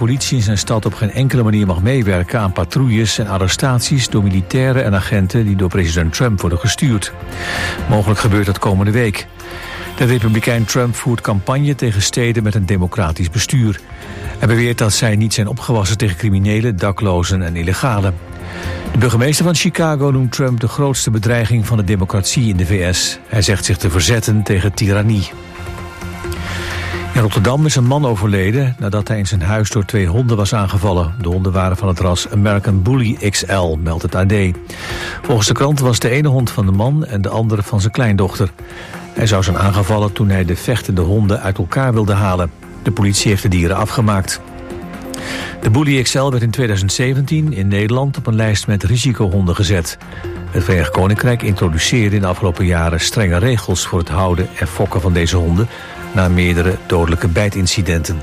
politie in zijn stad op geen enkele manier mag meewerken aan patrouilles en arrestaties door militairen en agenten die door president Trump worden gestuurd. Mogelijk gebeurt dat komende week. De republikein Trump voert campagne tegen steden met een democratisch bestuur. Hij beweert dat zij niet zijn opgewassen tegen criminelen, daklozen en illegalen. De burgemeester van Chicago noemt Trump de grootste bedreiging van de democratie in de VS. Hij zegt zich te verzetten tegen tirannie. In Rotterdam is een man overleden nadat hij in zijn huis door 2 honden was aangevallen. De honden waren van het ras American Bully XL, meldt het AD. Volgens de krant was de ene hond van de man en de andere van zijn kleindochter. Hij zou zijn aangevallen toen hij de vechtende honden uit elkaar wilde halen. De politie heeft de dieren afgemaakt. De Bully XL werd in 2017 in Nederland op een lijst met risicohonden gezet. Het Verenigd Koninkrijk introduceerde in de afgelopen jaren strenge regels voor het houden en fokken van deze honden na meerdere dodelijke bijtincidenten.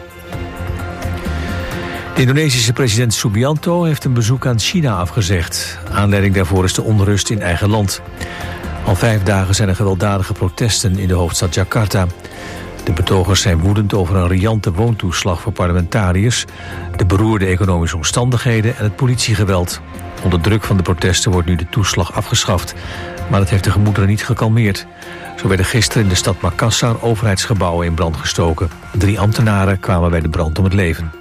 De Indonesische president Subianto heeft een bezoek aan China afgezegd. Aanleiding daarvoor is de onrust in eigen land. Al 5 dagen zijn er gewelddadige protesten in de hoofdstad Jakarta. De betogers zijn woedend over een riante woontoeslag voor parlementariërs, de beroerde economische omstandigheden en het politiegeweld. Onder druk van de protesten wordt nu de toeslag afgeschaft, maar dat heeft de gemoederen niet gekalmeerd. Zo werden gisteren in de stad Makassar overheidsgebouwen in brand gestoken. 3 ambtenaren kwamen bij de brand om het leven.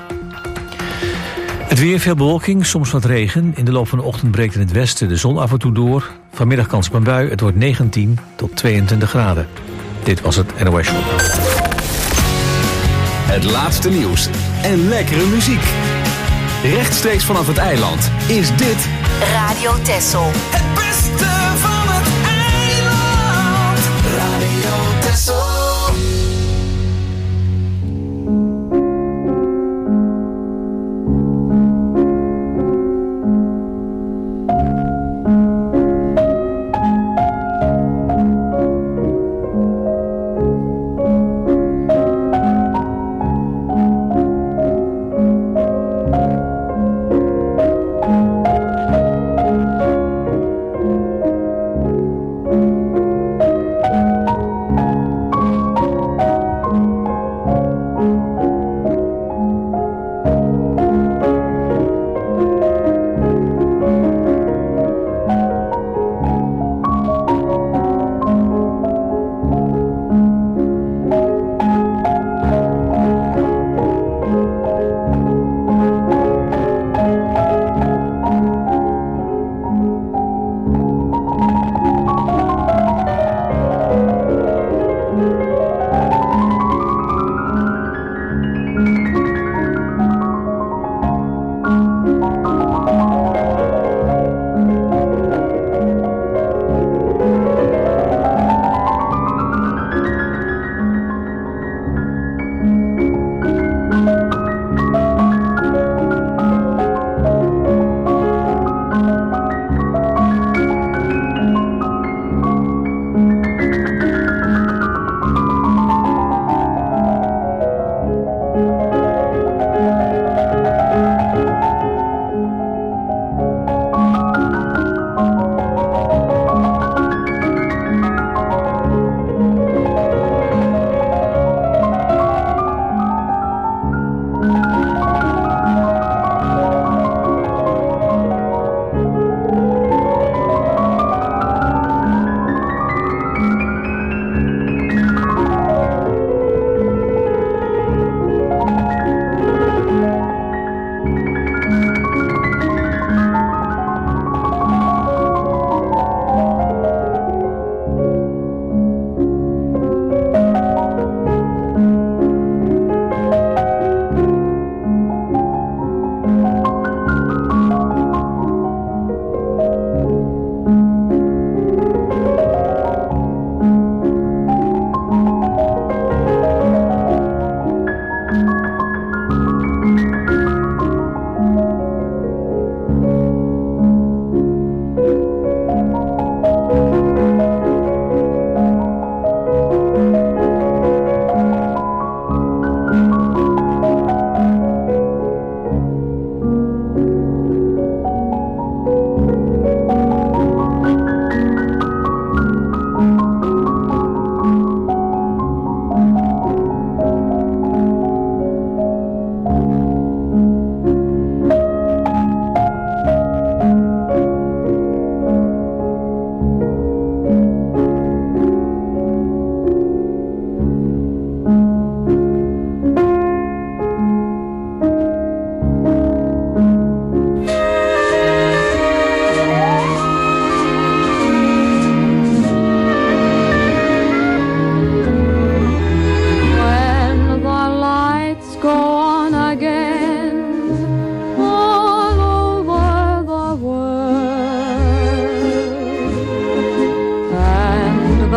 Het weer, veel bewolking, soms wat regen. In de loop van de ochtend breekt in het westen de zon af en toe door. Vanmiddag kans op een bui, het wordt 19 tot 22 graden. Dit was het NOS Show. Het laatste nieuws en lekkere muziek. Rechtstreeks vanaf het eiland is dit Radio Texel. Het beste van het eiland. Radio Texel.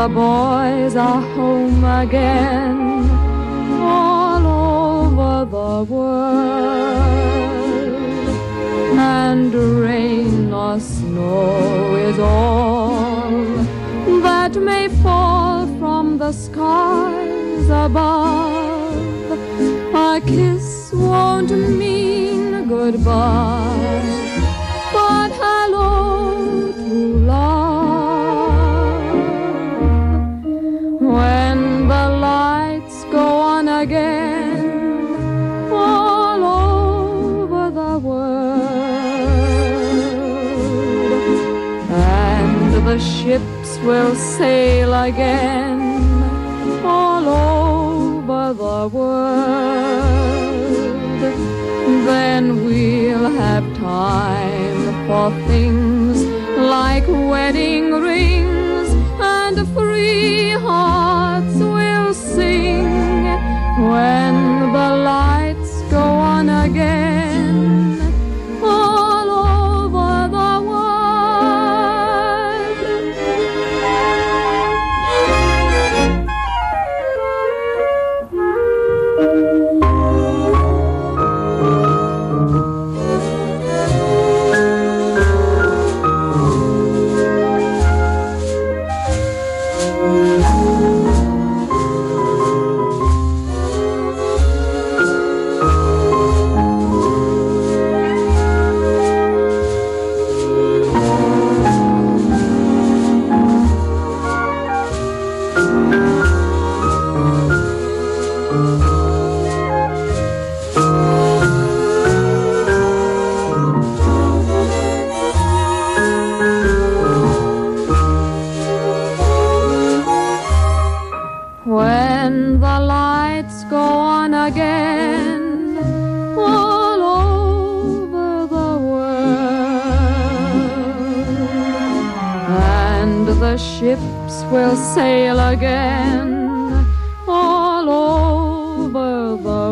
the boys are home again all over the world, and rain or snow is all that may fall from the skies above. A kiss won't mean goodbye, but hello to love. When the lights go on again all over the world, and the ships will sail again all over the world, then we'll have time for things like wedding rings, and free hearts will sing when the lights go on again all over the world. When the lights go on again all over the world, and the ships will sail again all over the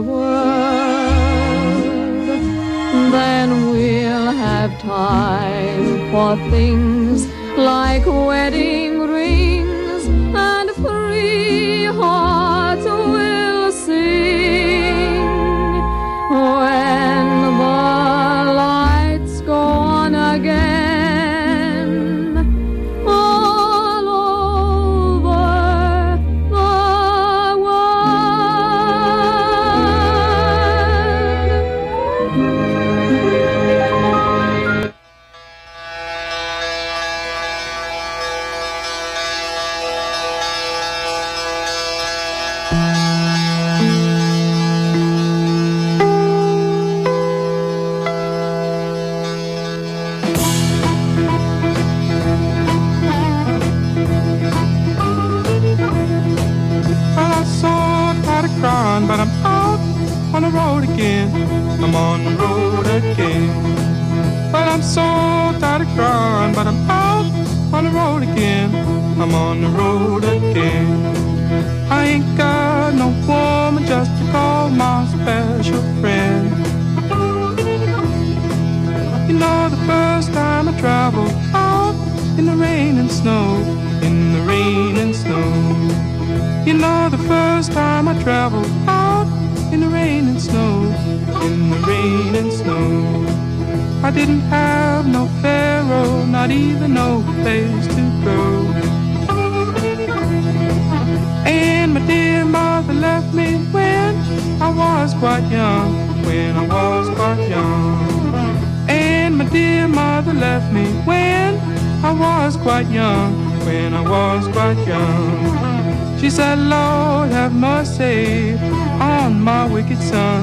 world, then we'll have time for things like wedding rings, and free hearts will sing when the lights go on again all over the world. But I'm out on the road again. I'm on the road again. Well, I'm so tired of crying, but I'm out on the road again. I'm on the road again. I ain't got no woman just to call my special friend. You know, the first time I traveled out in the rain and snow, in the rain and snow. You know, the first time I traveled out in the rain and snow, in the rain and snow. I didn't have no pharaoh, not even no place to go. And my dear mother left me when I was quite young, when I was quite young. And my dear mother left me when I was quite young, when I was quite young. She said, Lord, have mercy on my wicked son.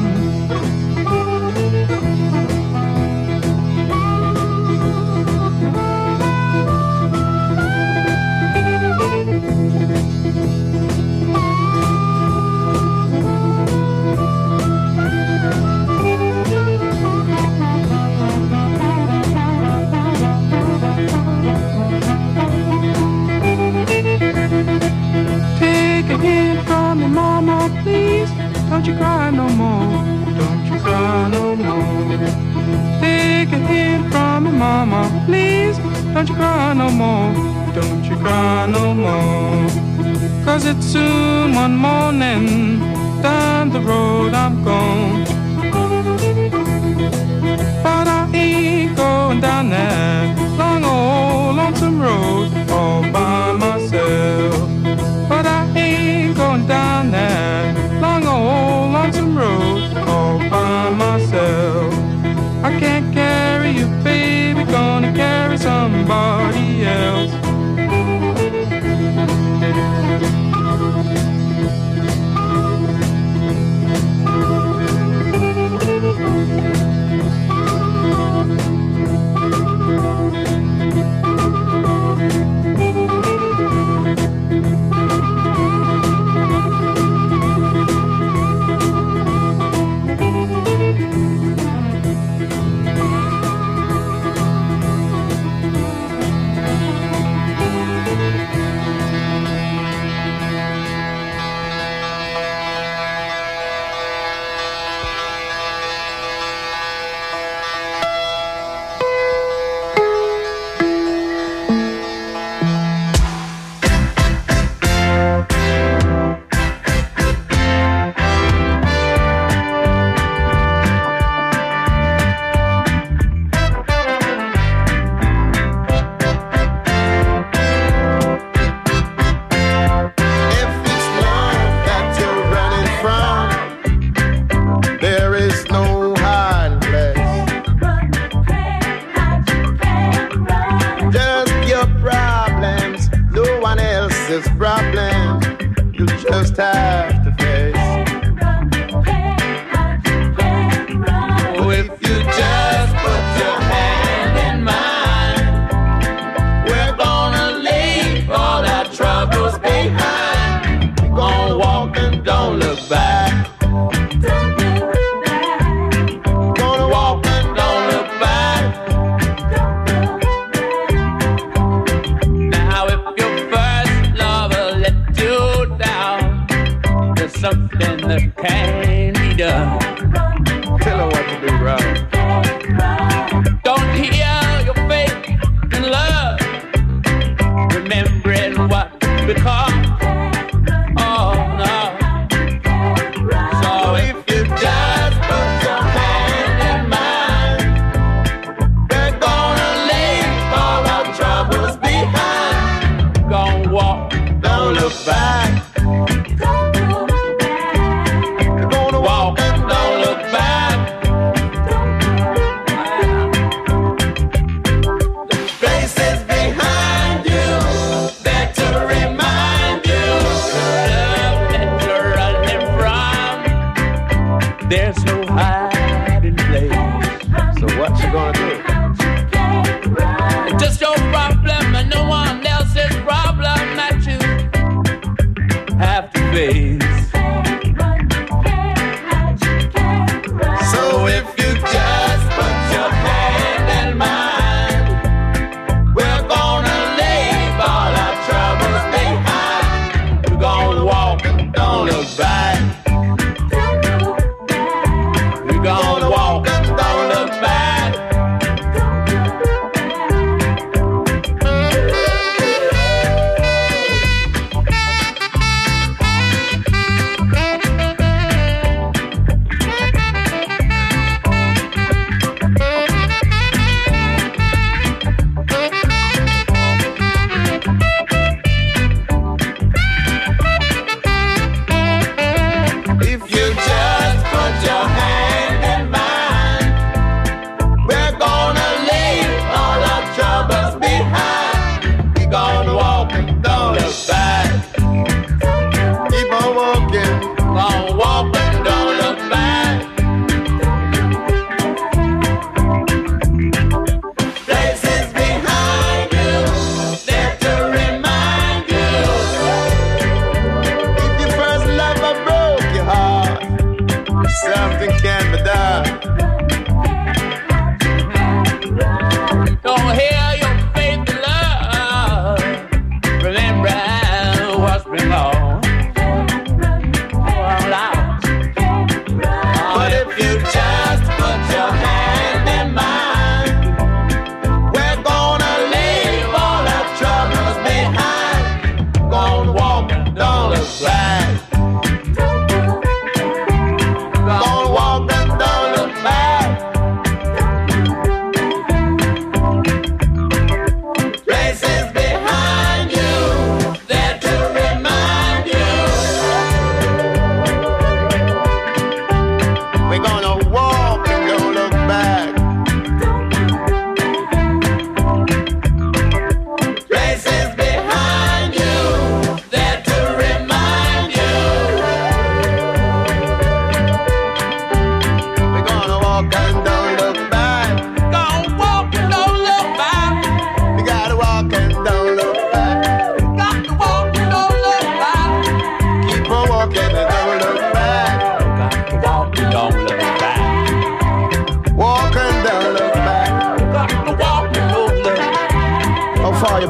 Take a hint from me, mama, please. Don't you cry no more. Don't you cry no more. Take a hint from me, mama, please. Don't you cry no more. Don't you cry no more. 'cause it's soon one morning. Down the road I'm gone, but I ain't going down that long old lonesome road all by myself. But I ain't going down that long old lonesome road all by myself. I can't carry you, baby, gonna carry somebody else.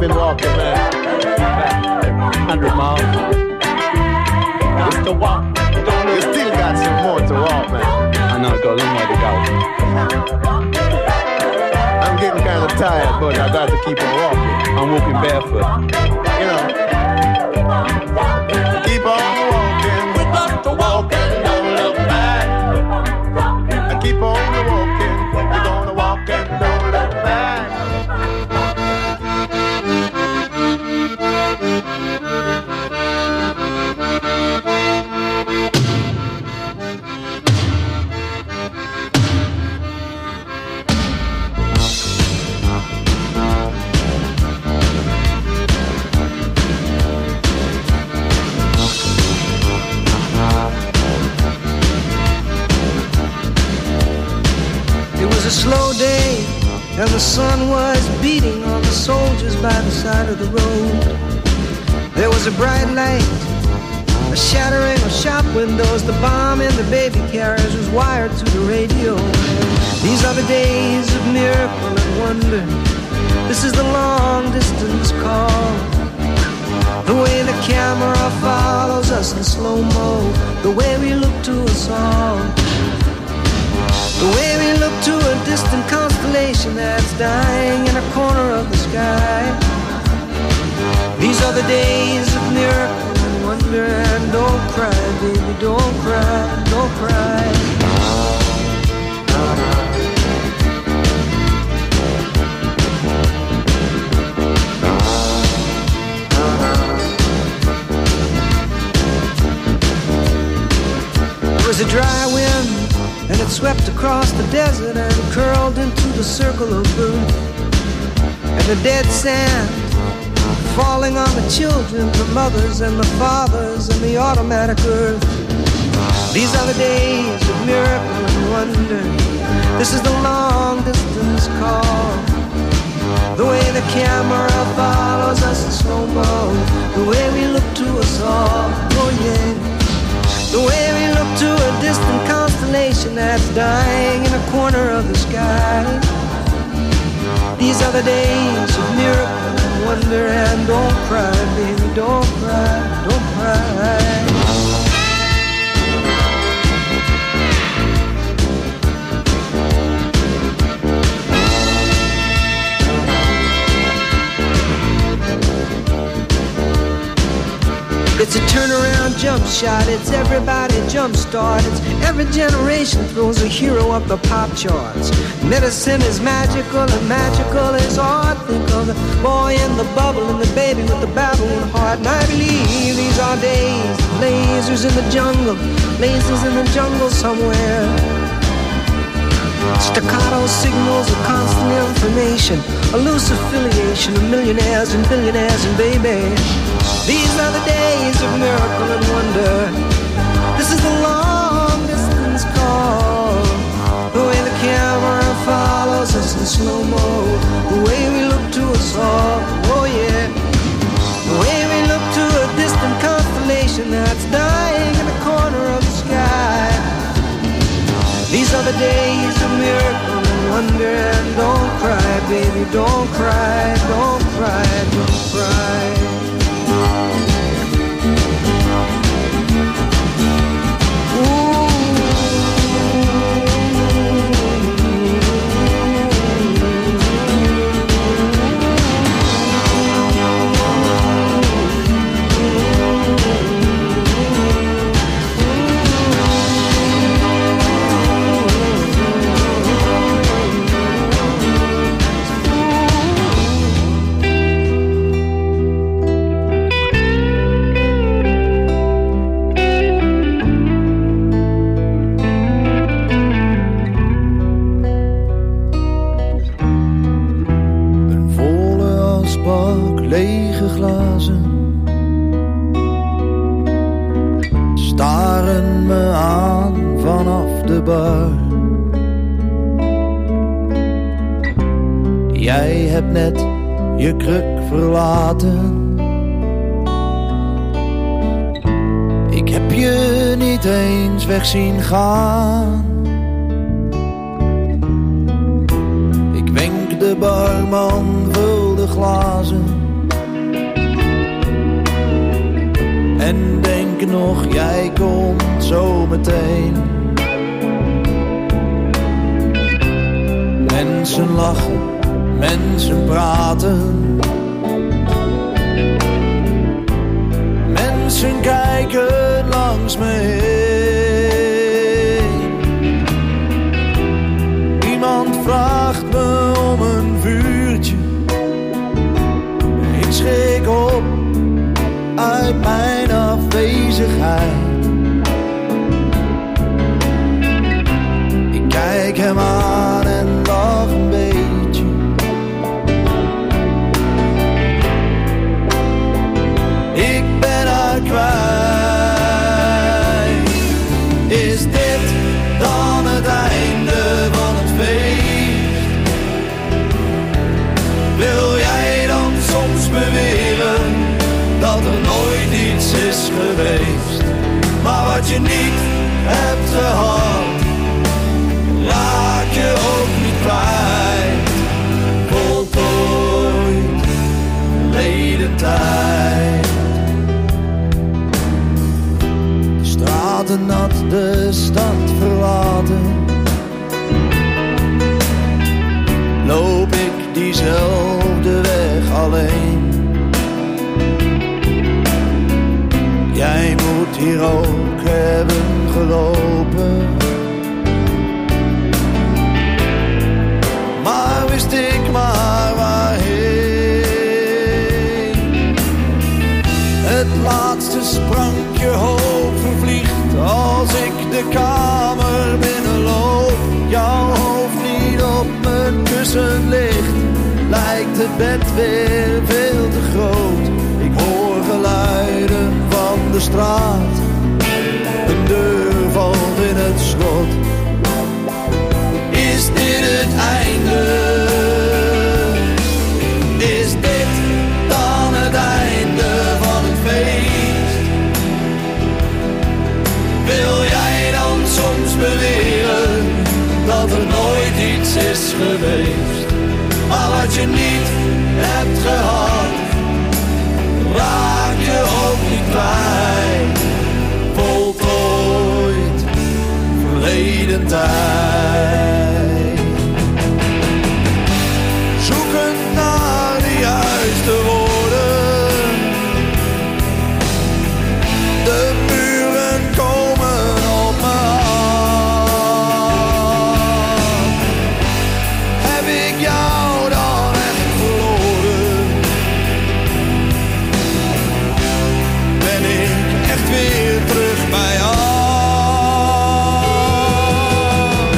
been walking, man? 100 miles. Just to walk. You still got some more to walk, man. I know, I've got a long way to go. I'm getting kind of tired, but I got to keep on walking. I'm walking barefoot. You know. Keep on walking. We got to walk and don't look back. I keep on walking. We're gonna walk and don't look back. A slow day, and the sun was beating on the soldiers by the side of the road. There was a bright light, a shattering of shop windows. The bomb in the baby carriage was wired to the radio. These are the days of miracle and wonder. This is the long distance call. The way the camera follows us in slow-mo, the way we look to us all. The way we look to a distant constellation that's dying in a corner of the sky. These are the days of miracle and wonder. And don't cry, baby, don't cry, don't cry. There was a dry wind, and it swept across the desert and curled into the circle of blue. And the dead sand falling on the children, the mothers and the fathers and the automatic earth. These are the days of miracle and wonder. This is the long distance call. The way the camera follows us in slow-mo, the way we look to us all, oh yeah. The way we look to a distant constellation that's dying in a corner of the sky. These are the days of miracle and wonder. And don't cry, baby, don't cry, don't cry. It's a turnaround jump shot, it's everybody jump start. It's every generation throws a hero up the pop charts. Medicine is magical and magical is art. Think of the boy in the bubble and the baby with the baboon heart. And I believe these are days, lasers in the jungle, lasers in the jungle somewhere. Staccato signals of constant information, a loose affiliation of millionaires and billionaires and baby. These are the days of miracle and wonder. This is the long distance call. The way the camera follows us in slow-mo, the way we look to us all, oh yeah. The way we look to a distant constellation that's dying in the corner of the sky. These are the days of miracle and wonder. And don't cry, baby, don't cry, don't cry, don't cry. Lege glazen staren me aan vanaf de bar. Jij hebt net je kruk verlaten. Ik heb je niet eens weg zien gaan. Ik wenk de barman, vul de glazen. en denk nog, jij komt zo meteen. Mensen lachen, mensen praten. Mensen kijken langs me heen. Iemand vraagt me om een vuurtje. Ik schrik op uit mijn afwezigheid. Ik kijk hem aan en lach een beetje. Ik ben haar kwijt. Is dit dan het einde van het feest? Wil jij dan soms beweren dat er nooit iets is geweest? Maar wat je niet hebt gehad, raak je ook niet kwijt. Voltooid, verleden tijd. De straten nat, de stad verlaten. Loop ik diezelfde weg alleen. Jij moet hier ook hebben gelopen. Maar wist ik maar waarheen. Het laatste sprankje hoop vervliegt als ik de kamer binnenloop. Jouw hoofd niet op mijn kussen ligt, lijkt het bed weer veel te groot. Ik hoor geluiden van de straat, een deur valt in het slot. Is dit het einde? Is dit dan het einde van het feest? Wil jij dan soms beweren dat er nooit iets is geweest? Maar wat je niet hebt gehad, raak je ook niet kwijt. Voltooid, verleden tijd. Zoekend naar de juiste woorden. De muren komen op me af. Heb ik jou dan echt verloren? Ben ik echt weer terug bij jou?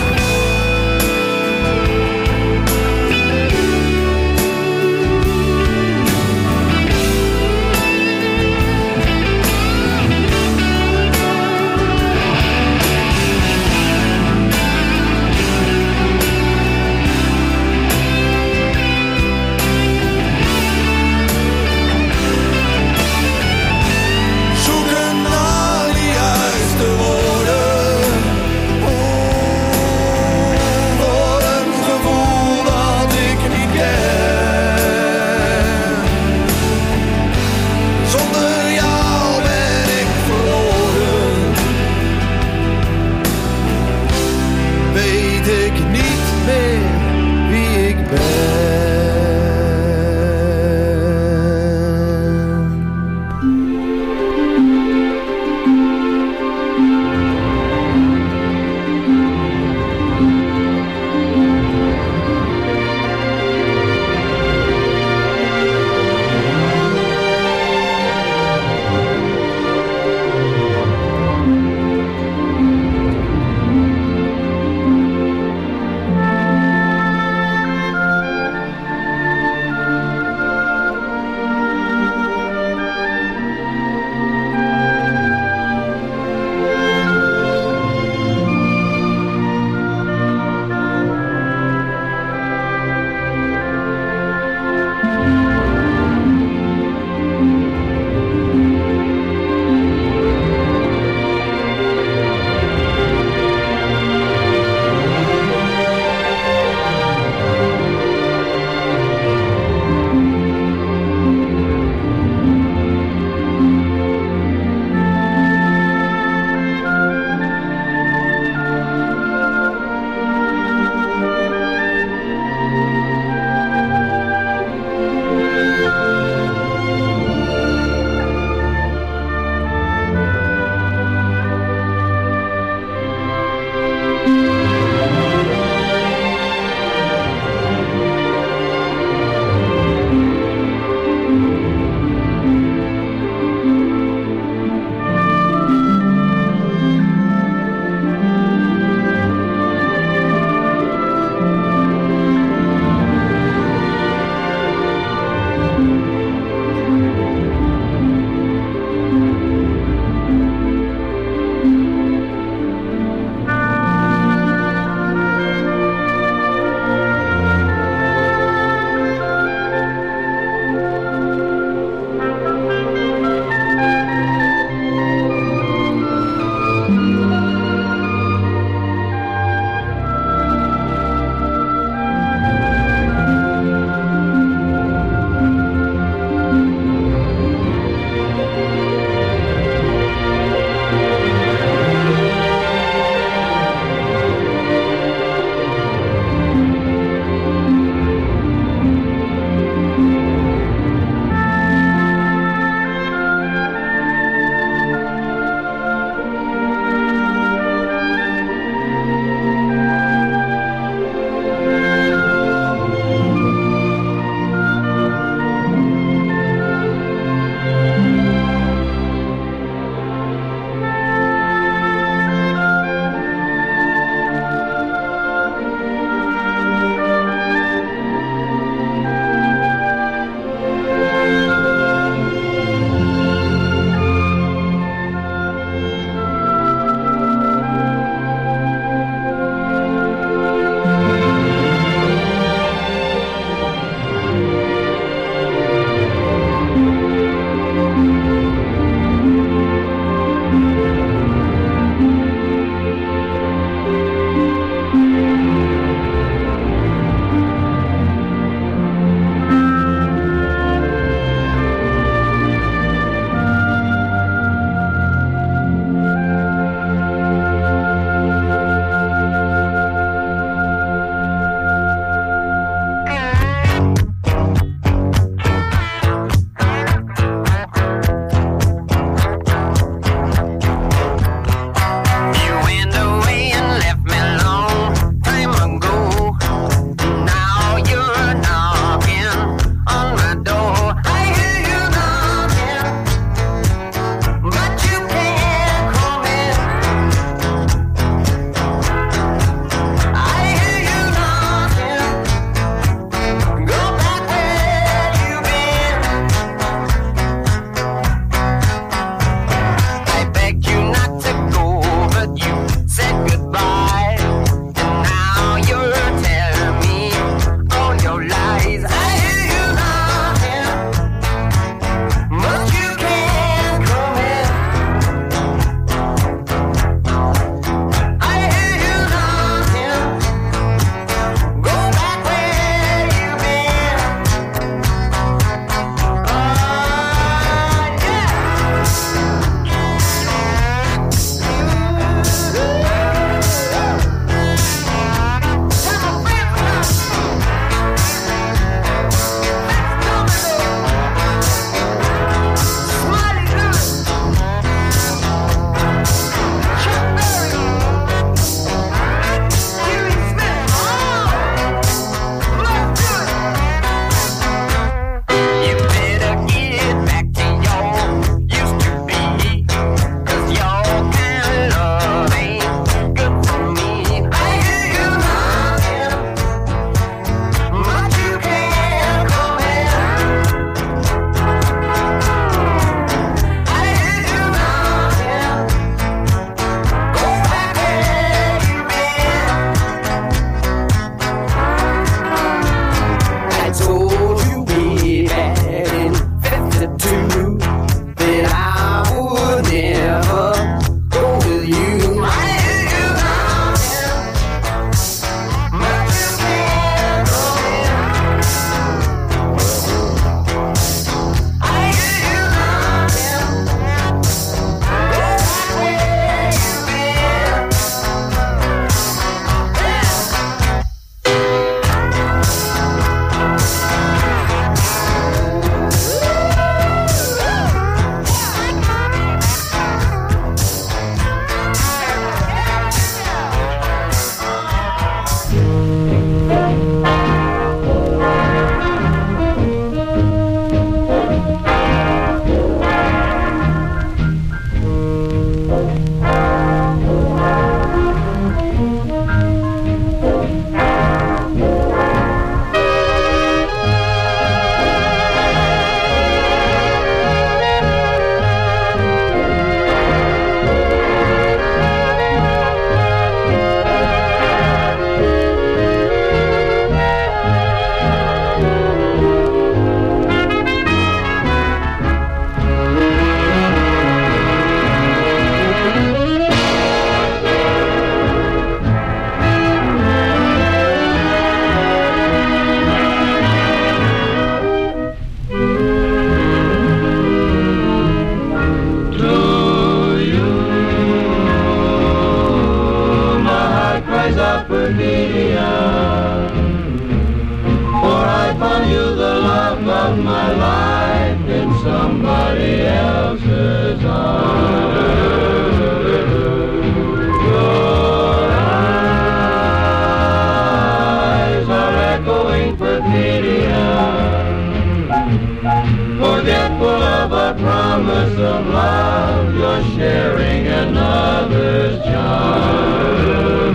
of love, you're sharing another's charm.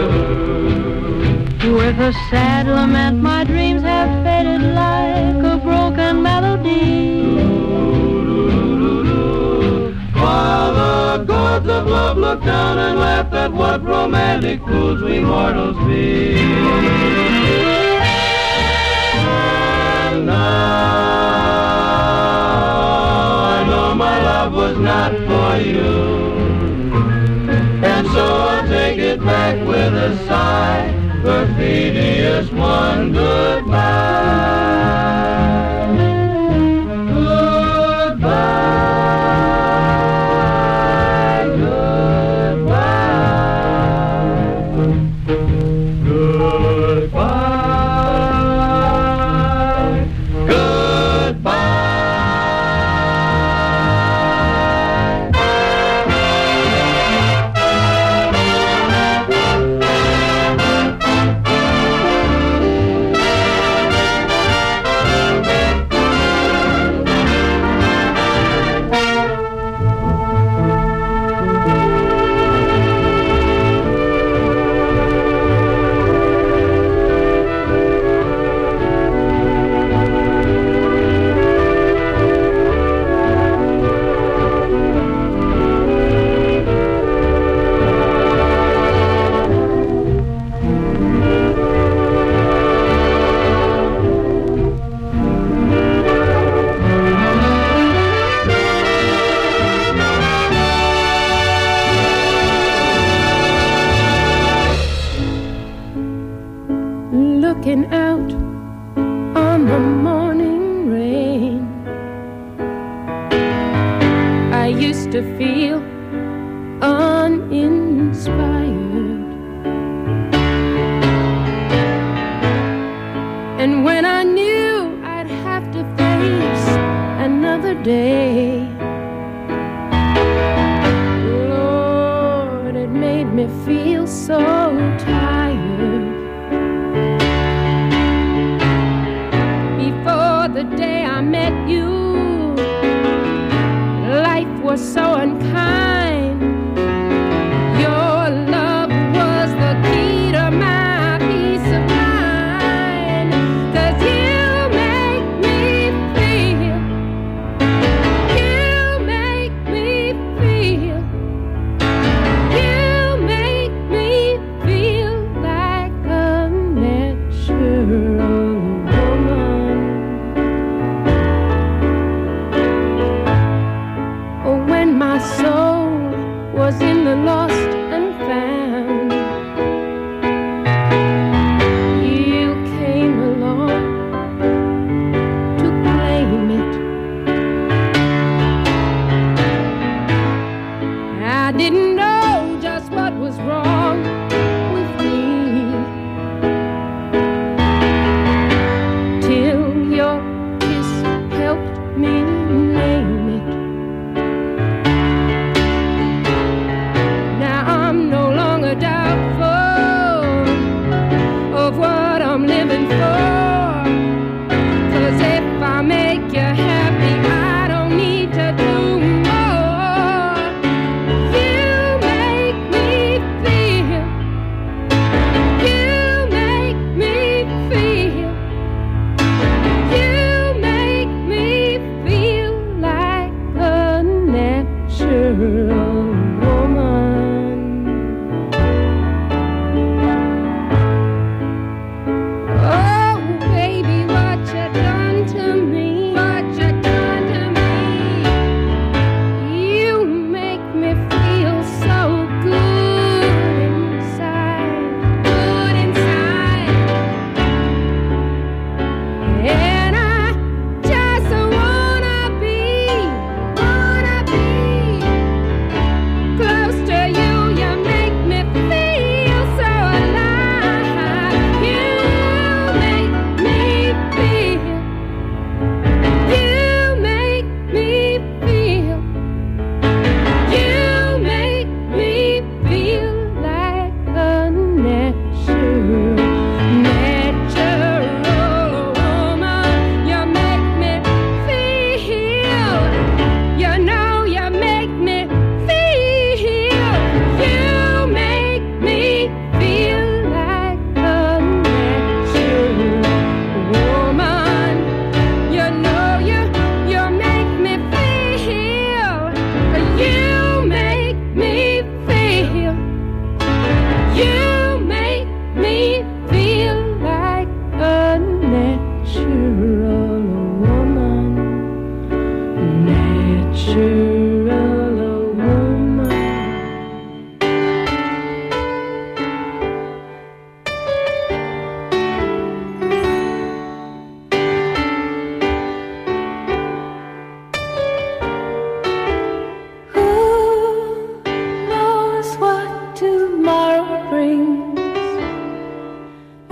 With a sad lament, my dreams have faded like a broken melody. While the gods of love look down and laugh at what romantic fools we mortals be. And now I know my love was not for you, and so I'll take it back with a sigh. Perfidious one, goodbye. Goodbye, goodbye, goodbye, goodbye. Looking out on the morning rain, I used to feel uninspired, and when I knew I'd have to face another day, Lord, it made me feel so tired. The day I met you, life was so unkind. Your love was the key to my peace of mind. 'Cause you make me feel, you make me feel, you make me feel like a natural. My soul was in the lost and found. You came along to claim it. I didn't know just what was wrong with me till your kiss helped me name it. Doubtful of what I'm living for. 'Cause if I make you happy, I don't need to do more. You make me feel, you make me feel, you make me feel like a natural woman. Oh,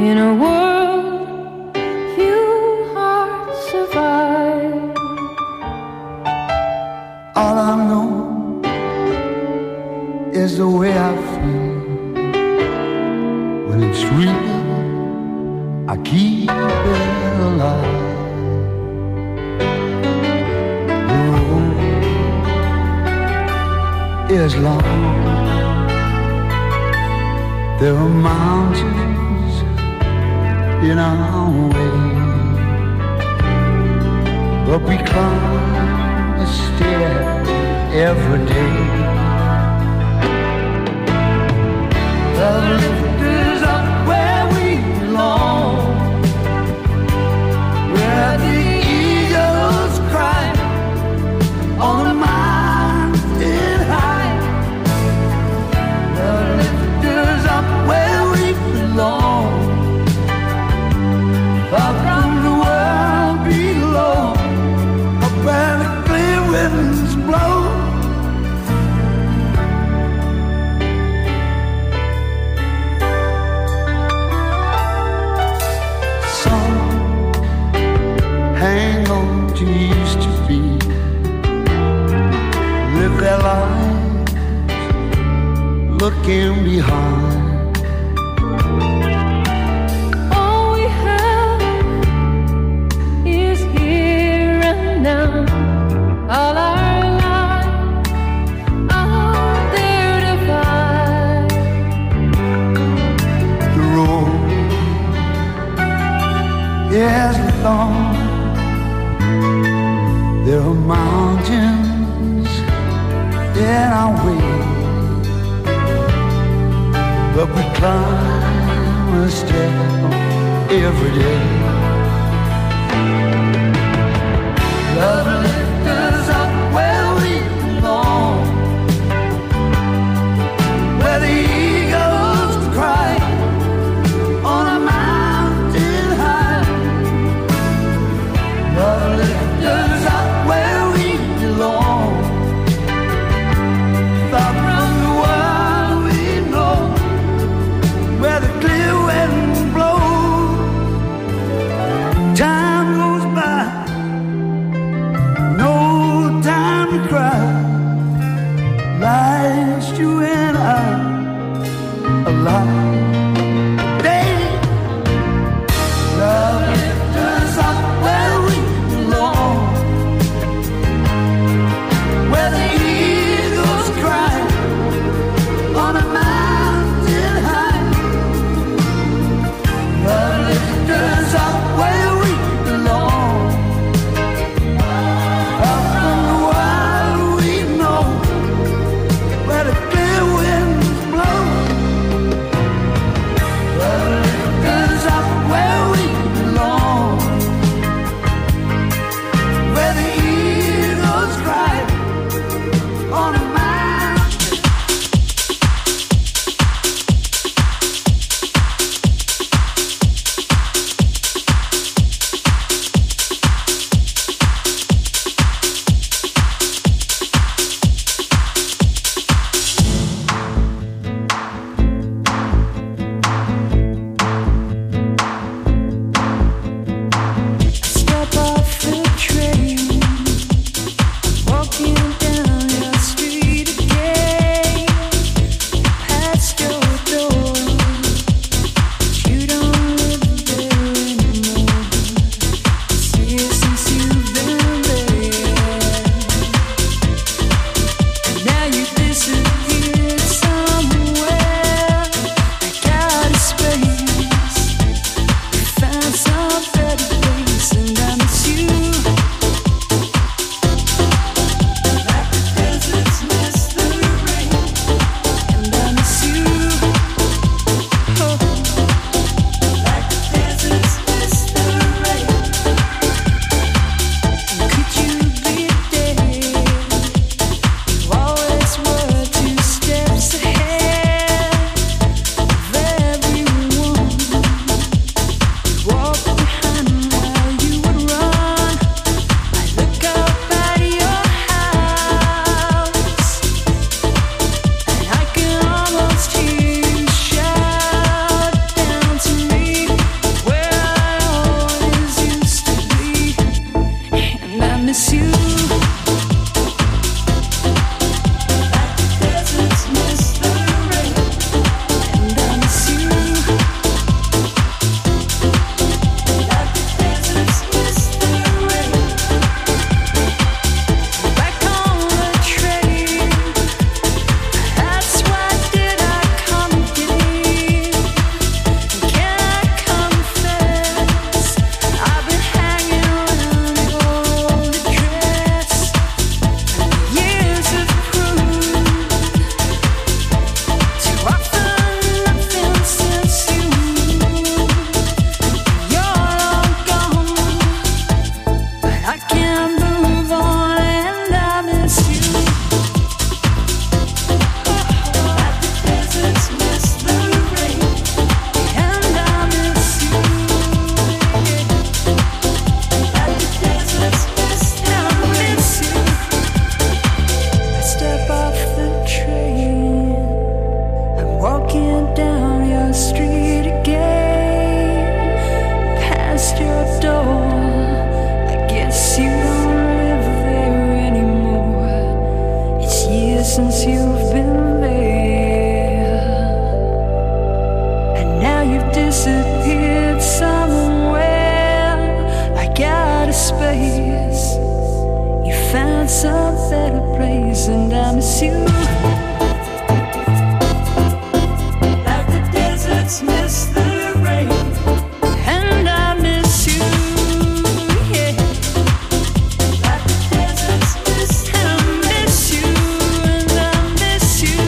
In a world few hearts survive. All I know is the way I feel. When it's real, I keep it alive. The road is long. There are mountains in our way, but we climb a stair every day. Love lift us up where we belong, where the eagles cry on the mountain high. Love lift us up where we belong, far from the world below, up where the clear winds blow. Hang on to used to be, live their lives looking behind. All we have is here and now. All our lives out there to find. The road is long. There are mountains in our way, but we climb a step every day. Love lifts us up where we belong, where the eagles cry on a mountain high. Love lifts us up where we belong, far from the world we know, where the clear wind blows. kiss and I miss you. Like the deserts miss the rain. And I miss you, yeah. Like the deserts miss the rain. And I miss you, and I miss you.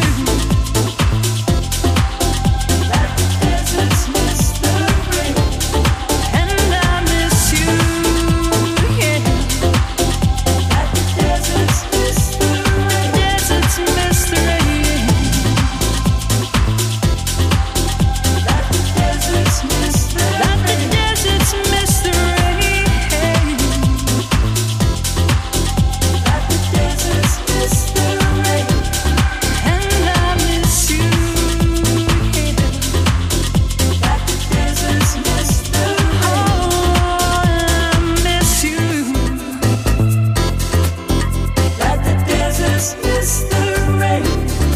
Like the deserts miss the rain. And I miss you, yeah. Like the deserts miss the rain. Deserts miss the rain. Like the deserts miss the rain. Like the deserts miss the rain. Like the deserts miss the rain. And I miss you, yeah. Like the deserts miss the rain. Oh, I miss you. Like the deserts miss the rain.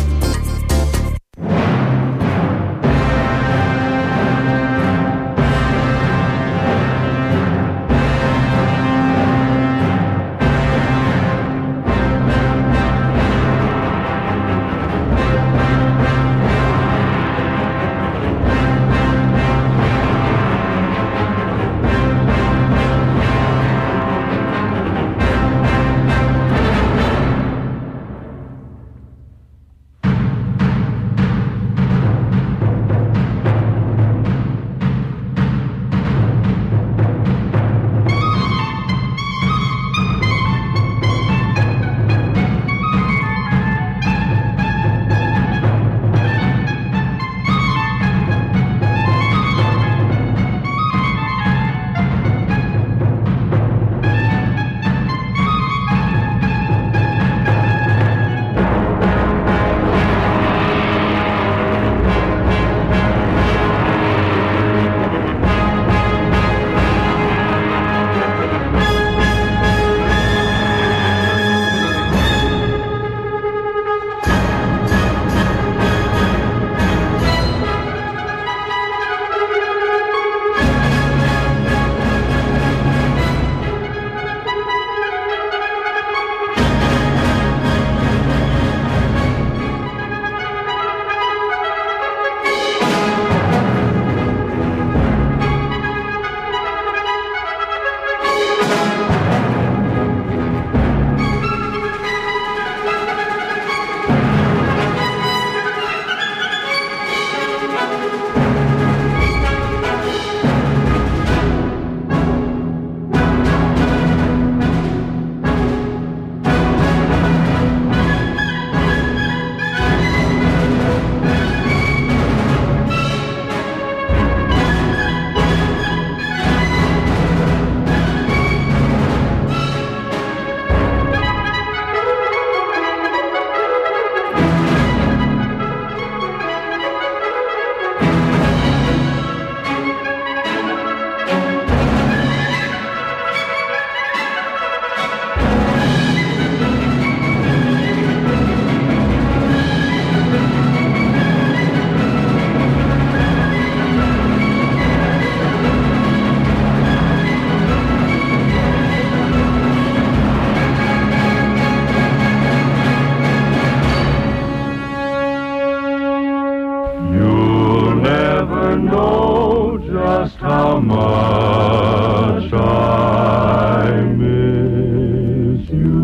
You'll never know just how much I miss you.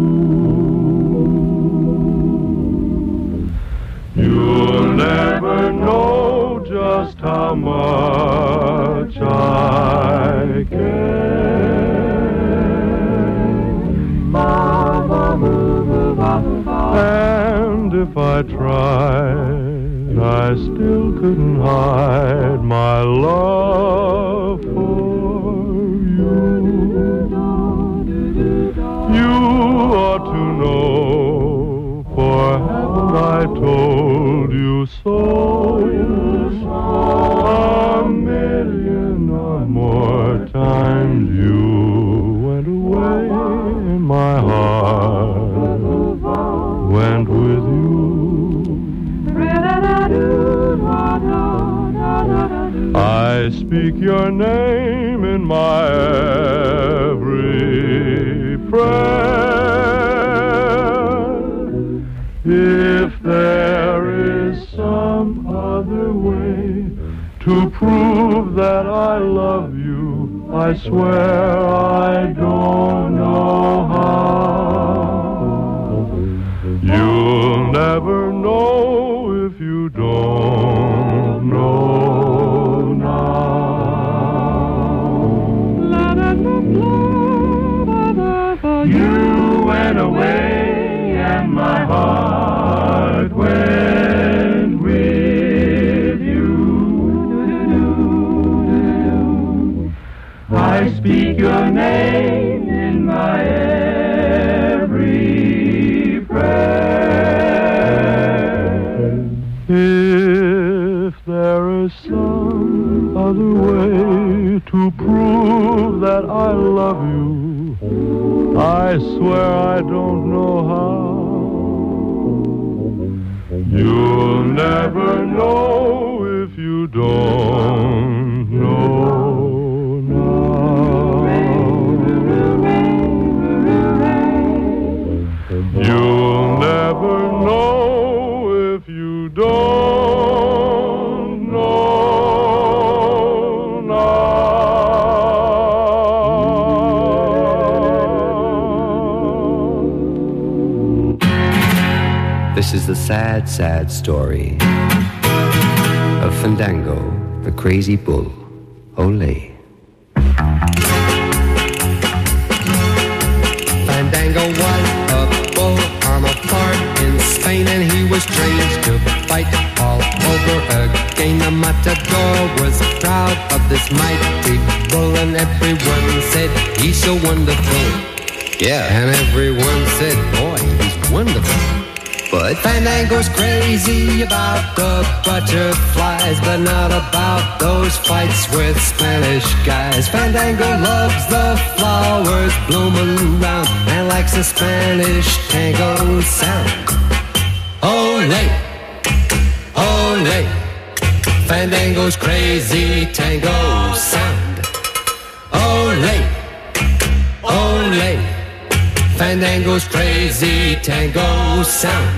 You'll never know just how much I care. And if I tried, I still couldn't hide my love for you. You ought to know, for haven't I told you so? A million or more times you went away and my heart went with you. I speak your name in my every prayer. I swear I don't know how. You'll never know if you don't know now. You went away and my heart went with you. I speak your name in my every prayer. If there is some other way to prove that I love you, I swear I don't know how. You'll never know if you don't know now. You'll never know if you don't know now. This is the sad, sad story of Fandango, the crazy bull. Ole. Fandango was a bull on a farm in Spain, and he was trained to fight all over again. The matador was proud of this mighty bull, and everyone said, he's so wonderful. Yeah. And everyone said, boy, he's wonderful. But Fandango's crazy about the butterflies, but not about those fights with Spanish guys. Fandango loves the flowers blooming round and likes the Spanish tango sound. Ole, ole, Fandango's crazy tango sound. Ole, ole, Fandango's crazy tango sound.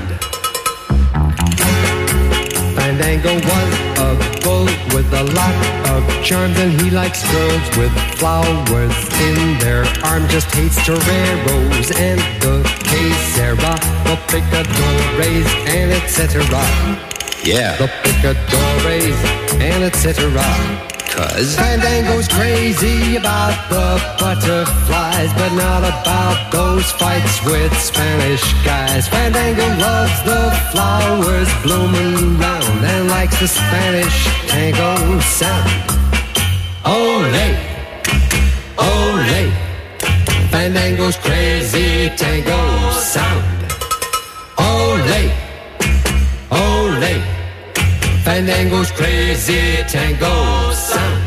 Fandango was a bull with a lot of charms, and he likes girls with flowers in their arms. Just hates toreros and the quesera, the picadores and etc. Yeah, the picadores and etc. Cause Fandango's crazy about the butterflies, but not about those fights with Spanish guys. Fandango loves the flowers blooming round and likes the Spanish tango sound. Ole, ole, Fandango's crazy tango sound. Ole, ole, Fandango's crazy tango sound.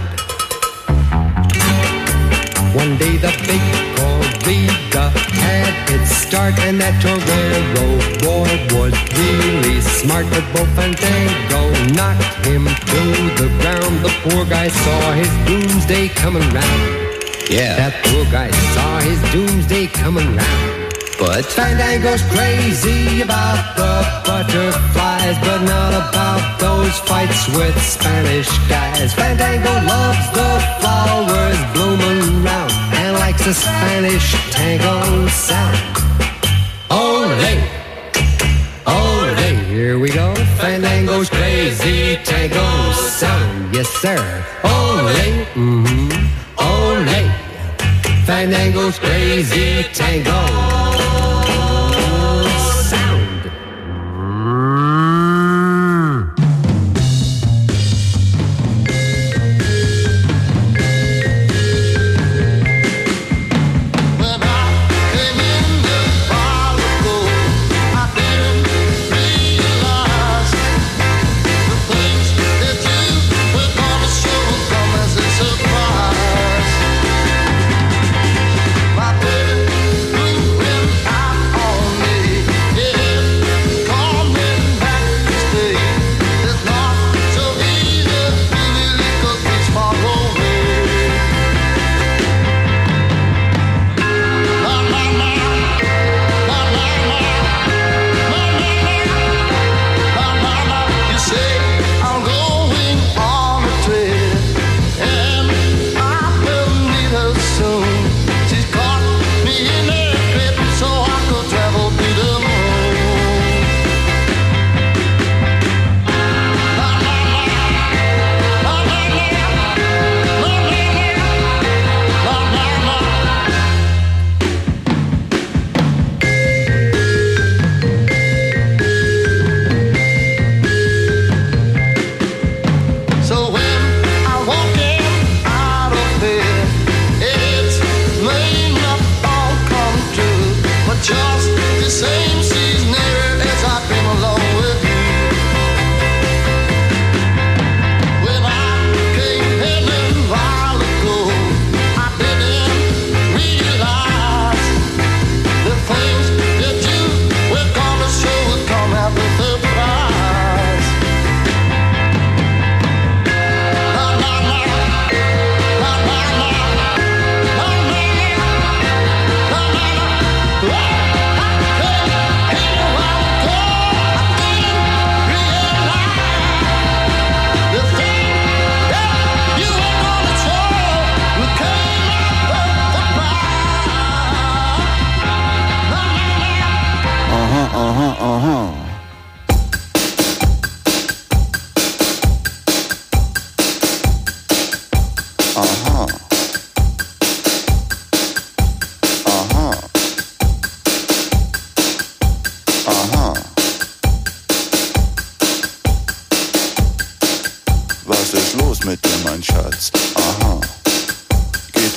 One day the big corrida had its start, and that torero boy was really smart. But Bo Fandango knocked him to the ground. The poor guy saw his doomsday coming round. Yeah, that poor guy saw his doomsday coming round. But Fandango's crazy about the butterflies, but not about those fights with Spanish guys. Fandango loves the flowers blooming round and likes the Spanish tango sound. Ole, ole, here we go. Fandango's crazy tango sound. Yes, sir. Ole, ole, Fandango's crazy tango sound. When I came in the bar ago, I didn't realize the things that you were gonna show come as a surprise. My baby, you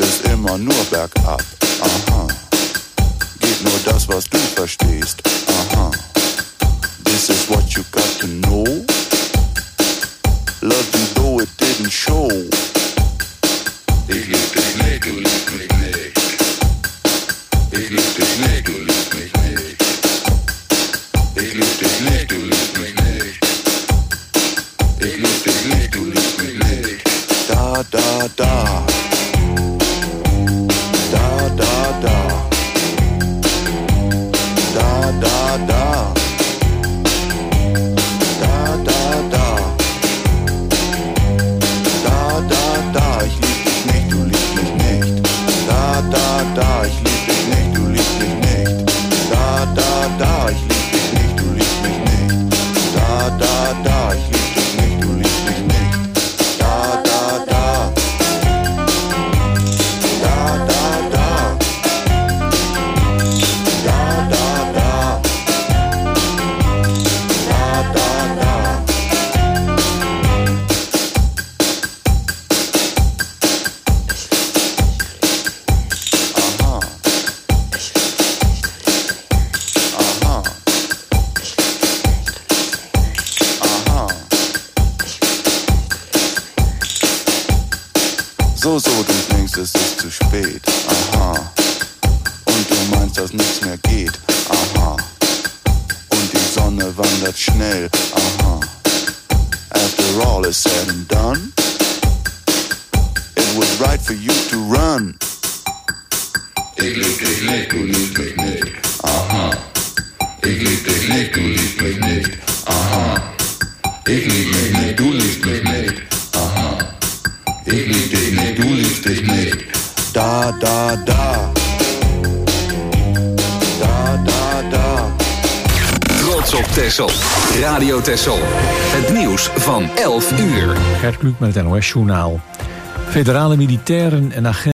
es immer nur bergab. Aha. Geht nur das, was du verstehst. Aha. This is what you got to know. Love you though it didn't show. Ich lieb dich nicht, du liebst mich nicht. Ich lieb dich nicht, du liebst mich nicht. Ich lieb dich nicht, du liebst mich nicht. Ich lieb dich nicht, du liebst mich nicht. Da, da, da. Da, da, da. Da, da, da. Da, da, da. Da, da, da. Ich lieb dich nicht, du liebst mich nicht. Da, da, da. Ich lieb dich nicht, du liebst mich nicht. Da, da, da. Ich lieb dich nicht, du liebst mich nicht. Da, da, da. Ich lieb dich nicht, du liebst mich nicht. Da, da, da. Da, da, da. Da, da, da. Da, da, da. Aha. Aha. Aha. So, du denkst, es ist zu spät. Aha. Und du meinst, dass nichts mehr geht. Aha. Und die Sonne wandert schnell. Aha. After all is said and done, it was right for you to run. Ich lieb dich nicht, du liebst mich nicht. Aha. Ich lieb dich nicht, du liebst mich nicht. Aha. Ich lieb mich nicht, du liebst mich nicht. Aha. Ich lieb dich nicht, du liebst dich niet. Da, da, da. Da, da, da. Trots op Texel. Radio Texel. Het nieuws van 11 uur. Gert Kluk met het NOS-journaal. Federale militairen en agenten